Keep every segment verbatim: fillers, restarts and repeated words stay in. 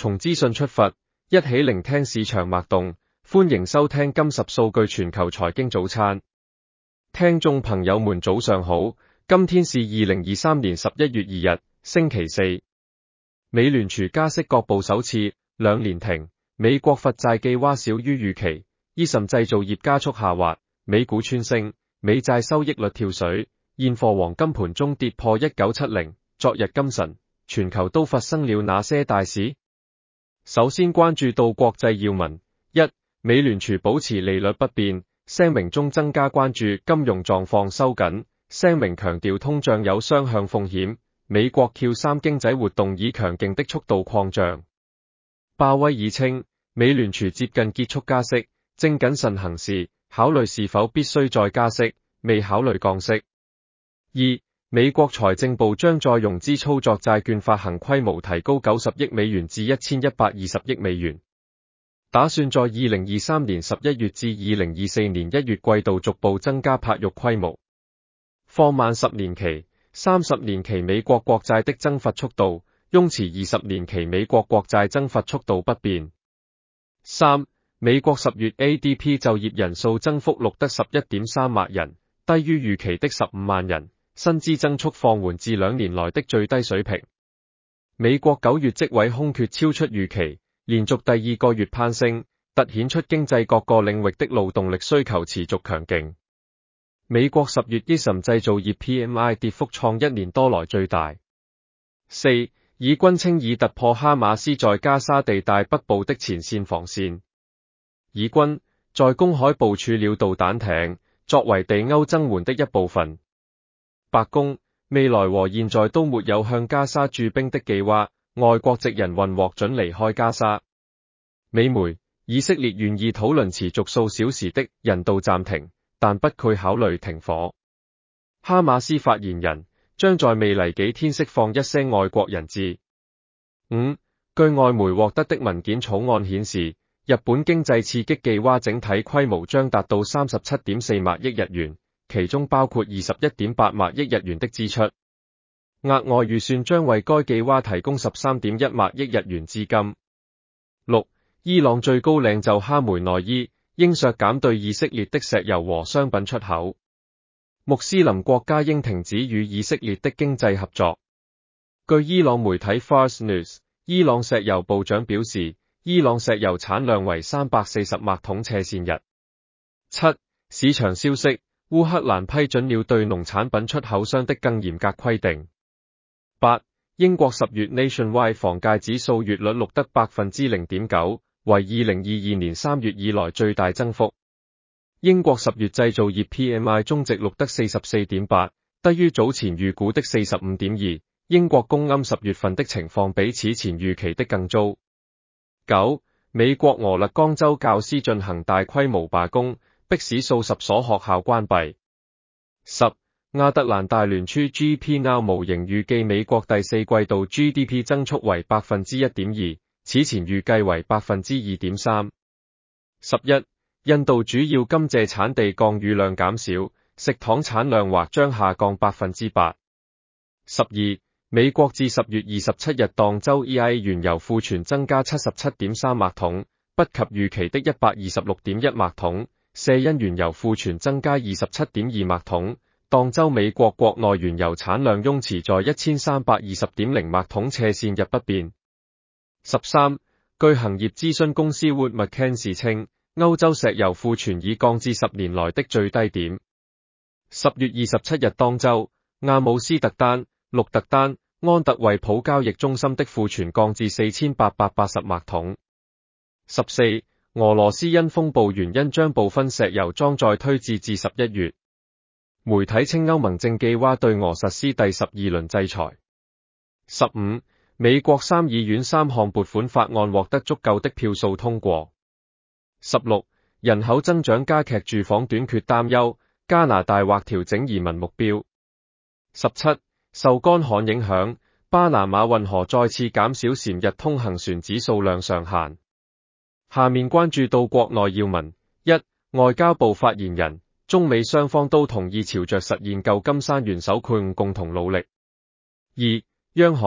從資訊出發，一起聆聽市場脈動。歡迎收聽今十數據全球財經早餐。聽眾朋友們早上好，今天是二零二三年十一月二日，星期四。美聯儲加息各部首次，兩連停，美國發債計劃少於預期，伊什製造業加速下滑，美股穿升，美債收益率跳水，現貨黃金盤中跌破一九七零。昨日今晨，全球都發生了哪些大事？首先關注到國際要聞。一、美聯儲保持利率不變，聲明中增加關注金融狀況收緊，聲明強調通脹有雙向風險，美國 Q 三經濟活動以強勁的速度擴張。鮑威爾稱，美聯儲接近結束加息，正謹慎行事，考慮是否必須再加息，未考慮降息。二、美國財政部將再融資操作債券發行規模提高九十億美元至一千一百二十億美元，打算在二零二三年十一月至二零二四年一月季度逐步增加發行規模，放慢十年期、三十年期美國國債的增發速度，擁持二十年期美國國債增發速度不變。三、美國十月 A D P 就業人數增幅錄得十一點三萬人，低於預期的十五萬人。薪資增速放緩至兩年來的最低水平。美國九月職位空缺超出預期，連續第二個月攀升，凸顯出經濟各個領域的勞動力需求持續強勁。美國十月伊什製造業 P M I 跌幅創一年多來最大。四、以軍稱已突破哈馬斯在加沙地帶北部的前線防線。以軍在公海部署了導彈艇，作為地歐增援的一部分。白宮未來和現在都沒有向加沙駐兵的計劃，外國籍人運獲准離開加沙。美媒以色列願意討論持續數小時的人道暫停，但不拒考慮停火。哈馬斯發言人將在未來幾天釋放一些外國人質。五、據外媒獲得的文件草案顯示，日本經濟刺激計劃整體規模將達到三十七點四萬億日元。其中包括二十一點八萬億日元的支出，額外預算將為該計劃提供十三點一萬億日元資金。六、伊朗最高領袖哈梅內伊應削減對以色列的石油和商品出口。穆斯林國家應停止與以色列的經濟合作。據伊朗媒體 Fars News， 伊朗石油部長表示，伊朗石油產量為三百四十萬桶斜線日。七、市場消息。烏克蘭批准了對農產品出口商的更嚴格規定。八、英國十月 Nationwide 房價指數月率錄得百分之零點九，為二零二二年三月以來最大增幅。英國十月製造業 P M I 終值錄得四十四點八，低於早前預估的四十五點二。英國公庵十月份的情況比此前預期的更糟。九、美國俄勒岡州教師進行大規模罷工，迫使數十所學校關閉。十、亞特蘭大聯儲 G D P Now 模型預計美國第四季度 G D P 增速為百分之一點二，此前預計為百分之二點三。十一、印度主要甘蔗產地降雨量減少，食糖產量或將下降百分之八。十二、美國至十月二十七日當周 E I A 原油庫存增加七十七點三萬桶，不及預期的一百二十六點一萬桶。瀉因原油庫存增加二十七點二萬桶，當周美國國內原油產量擁持在一千三百二十點零萬桶斜線日不變。十三、據行業諮詢公司 Wood Mackenzie 稱，歐洲石油庫存已降至十年來的最低點。十月二十七日當周，阿姆斯特丹、鹿特丹、安特衛普交易中心的庫存降至四千八百八十萬桶。十四、俄羅斯因風暴原因將部分石油裝載推至至十一月。媒體稱歐盟正計劃對俄實施第十二輪制裁。十五、美國參議院三項撥款法案獲得足夠的票數通過。十六、人口增長加劇住房短缺擔憂，加拿大或調整移民目標。十七、受乾旱影響，巴拿馬運河再次減少潛日通行船隻數量上限。下面關注到國內要聞。一、外交部發言人，中美雙方都同意朝着實現舊金山元首會晤共同努力。二、央行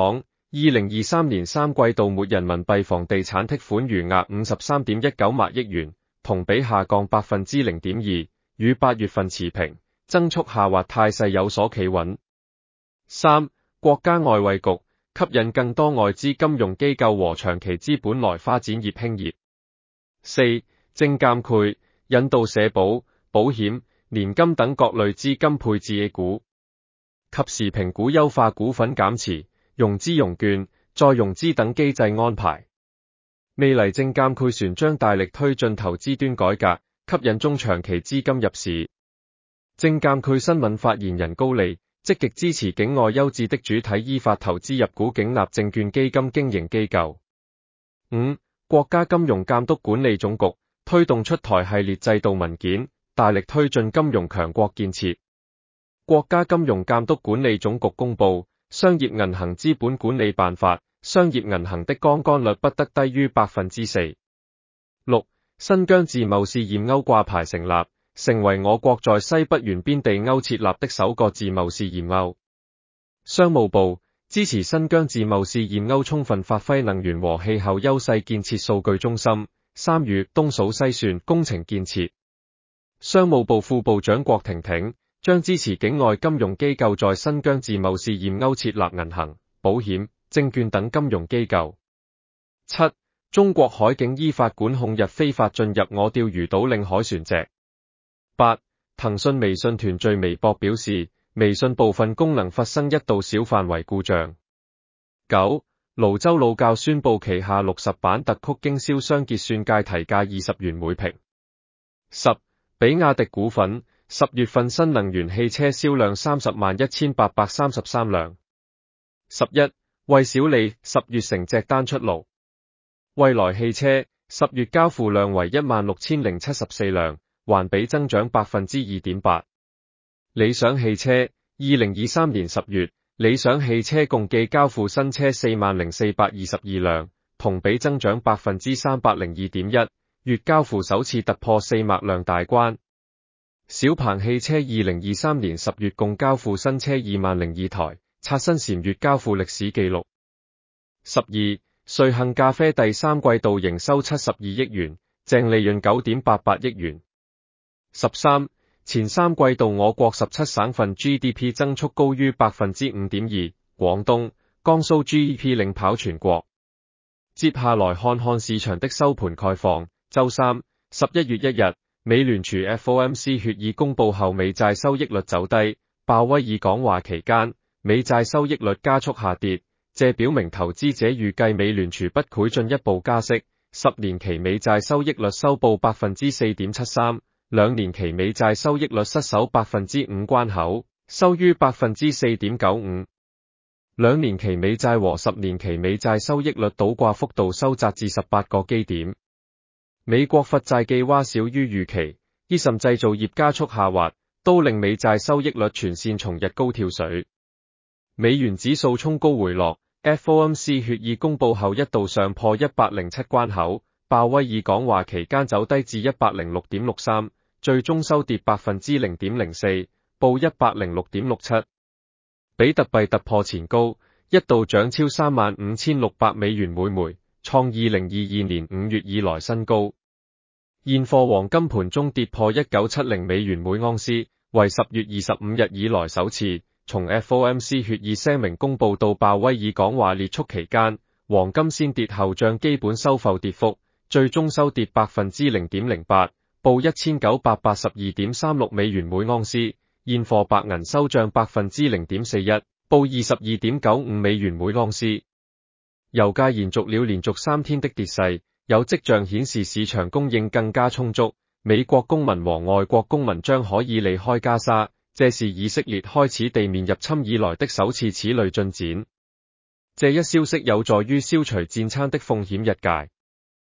二零二三年三季度末人民幣房地產貸款餘額五十三點一九萬億元，同比下降百分之零點二，與八月份持平，增速下滑態勢有所企穩。三、國家外匯局吸引更多外資金融機構和長期資本來發展業興業。四、證監會引導社保、保險、年金等各類資金配置 A 股，及時評估優化股份減持、融資融券、再融資等機制安排。未來證監會旋將大力推進投資端改革，吸引中長期資金入市。證監會新聞發言人高利積極支持境外優質的主體依法投資入股境立證券基金經營機構。五、國家金融監督管理總局推動出台系列制度文件，大力推進金融強國建設。國家金融監督管理總局公布《商業銀行資本管理辦法》，商業銀行的槓桿率不得低於百分之四。六、新疆自貿試驗鷗掛牌成立，成為我國在西北沿邊地鷗設立的首個自貿試驗鷗。商務部支持新疆自貿試驗鷗充分發揮能源和氣候優勢，建設數據中心，參與東數西算工程建設。商務部副部長郭婷婷將支持境外金融機構在新疆自貿試驗鷗設立銀行、保險、證券等金融機構。七、中國海警依法管控日非法進入我釣魚島領海船隻。八、騰訊微信團聚微博表示，微信部分功能發生一度小範圍故障。九、瀘州老窖宣布旗下六十版特曲經銷商結算界提價二十元每瓶。十、比亞迪股份十月份新能源汽車銷量三十萬一千八百三十三輛。十一、蔚小理十月成績單出爐，蔚來汽車十月交付量為一萬六千零七十四輛，環比增長百分之二點八。理想汽車二零二三年十月，理想汽車共計交付新車四萬零四百二十二輛，同比增長百分之三百零二點一，月交付首次突破四萬輛大關。小鵬汽車二零二三年十月共交付新車二萬零二台，刷新前月交付歷史紀錄。十二、瑞幸咖啡第三季度營收七十二億元，淨利潤九點八八億元。十三、前三季度我國十七省份 G D P 增速高於百分之五點二，廣東、江蘇 G D P 領跑全國。接下來看看市場的收盤概況。周三，十一月一日，美聯儲 F O M C 決議公布後，美債收益率走低。鮑威爾講話期間，美債收益率加速下跌，這表明投資者預計美聯儲不會進一步加息。十年期美債收益率收報百分之四點七三，兩年期美債收益率失守百分之五關口，收於百分之四點九五。兩年期美債和十年期美債收益率倒掛幅度收窄至十八個基點。美國發債計劃少於預期，伊什製造業加速下滑，都令美債收益率全線從日高跳水。美元指數衝高回落 ，F O M C 決議公布後一度上破一百零七關口，鮑威爾講話期間走低至一百零六點六三，最終收跌百分之零點零四，報一百零六點六七。比特幣突破前高，一度漲超三萬五千六百美元每枚，創二零二二年五月以來新高。現貨黃金盤中跌破一九七零美元每盎司，為十月二十五日以來首次。從 F O M C 決議聲明公布到鮑威爾講話列速期間，黃金先跌後漲，基本收復跌幅，最終收跌百分之零點零八，報一千九百八十二點三六美元每盎司。現貨白銀收漲百分之零點四一，報二十二點九五美元每盎司。油價延續了連續三天的跌勢，有跡象顯示市場供應更加充足，美國公民和外國公民將可以離開加沙，這是以色列開始地面入侵以來的首次此類進展。這一消息有助於消除戰爭的風險。日界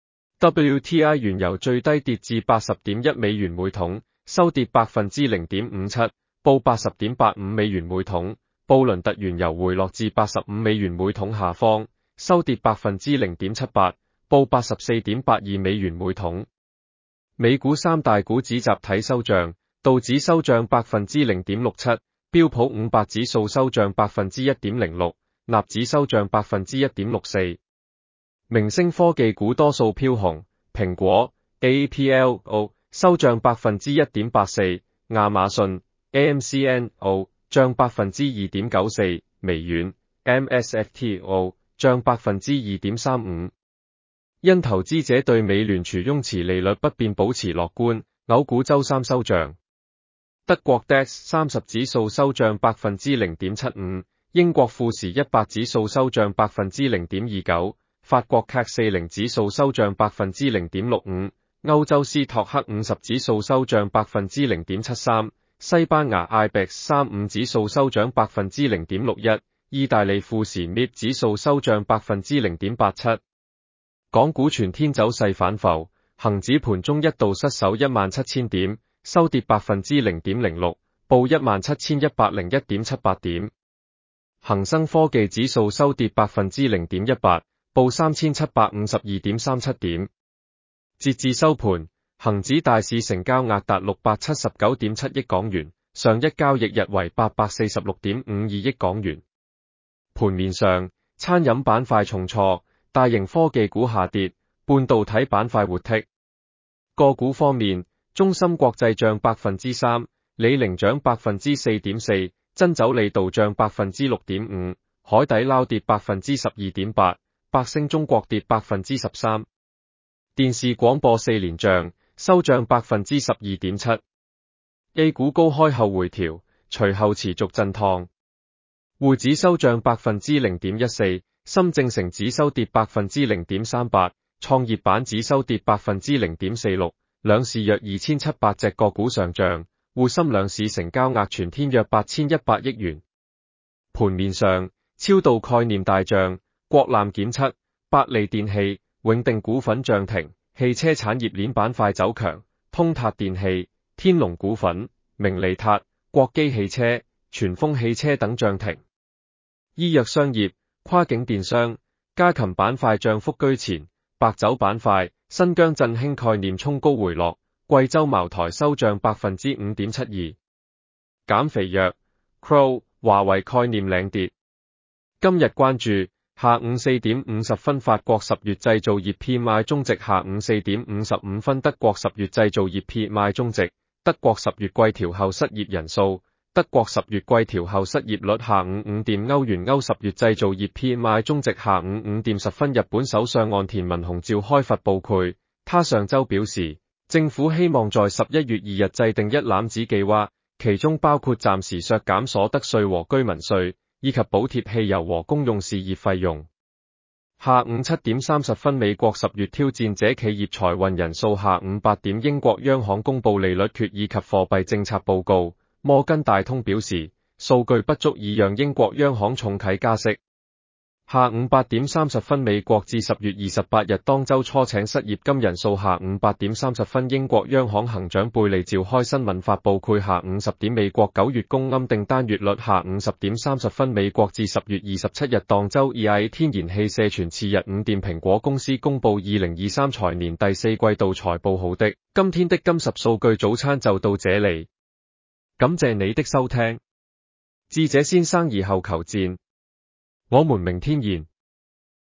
W T I 原油最低跌至八十點一美元每桶，收跌百分之零點五七，報八十點八五美元每桶。布倫特原油回落至八十五美元每桶下方，收跌百分之零點七八，報八十四點八二美元每桶。美股三大股指集體收漲，道指收漲百分之零點六七，標普五百指數收漲百分之一點零六， 納指收漲百分之一點六四。明星科技股多數飄紅，蘋果 A P L O 收漲百分之一點八四，亞馬遜 A M C N O 漲百分之二點九四，微軟 M S F T O 漲百分之二點三五。因投資者對美聯儲雍持利率不變保持樂觀，歐股周三收漲。德國 D A X 三十指數收漲百分之零點七五，英國富時一百指數收漲百分之零點二九，法國 C A C 四十指數收漲百分之零點六五，歐洲斯托克五十指數收漲百分之零點七三，西班牙 I B E X 三十五指數收漲百分之零點六一，意大利富時 M I B 指數收漲百分之零點八七。港股全天走勢反浮，恒指盤中一度失守一萬七千點，收跌百分之零點零六，報一萬七千一百零一點七八點。恒生科技指數收跌百分之零點一八，報三千七百五十二點三七點。截至收盤，恒指大市成交額達六百七十九點七億港元，上一交易日為八百四十六點五二億港元。盤面上，餐飲板塊重挫，大型科技股下跌，半導體板塊活剔。個股方面，中芯國際漲百分之三，李寧漲百分之四點四，珍酒李渡漲百分之六點五，海底撈跌百分之十二點八，百星中國跌百分之十三。電視廣播四連漲，收漲百分之十二點七。A 股高開後回調，隨後持續震盪。滬指收漲百分之零點一四，深證成指收跌百分之零點三八，創業板指收跌百分之零點四六。兩市約二千七百隻個股上漲，滬深兩市成交額全天約八千一百億元。盤面上，超導概念大漲，國艦檢測、百利電器、永定股份漲停，汽車產業鏈板塊走強，通達電器、天龍股份、明利達、國基汽車、全豐汽車等漲停。醫藥商業、跨境電商、家禽板塊漲幅居前，白酒板塊、新疆振興概念衝高回落，貴州茅台收漲百分之五點七二。減肥藥、Crow、華為概念領跌。今日關注下午四點五十分法國十月製造業 P M I 終值，下午四點五十五分德國十月製造業 P M I 終值，德國十月季調後失業人數，德國十月季調後失業率下午五點。歐元歐十月製造業 P M I 終值下午五點十分。日本首相岸田文雄召開發布會，他上周表示，政府希望在十一月二日制定一攬子計劃，其中包括暫時削減所得稅和居民稅，以及補貼汽油和公用事業費用。下午七點三十分，美國十月挑戰者企業財運人數。下午八點，英國央行公布利率決議及貨幣政策報告。摩根大通表示，數據不足以讓英國央行重啟加息。下午八點三十分，美國至十月二十八日當周初請失業金人數。下午八點三十分，英國央行行長貝利召開新聞發布會。下午十點，美國九月供應訂單月率。下午十點三十分，美國至十月二十七日當周 E I A 天然氣社傳次日午電蘋果公司公布二零二三財年第四季度財報。好的，今天的金十數據早餐就到這裡，感謝你的收聽。智者先生而後求戰，我們明天見。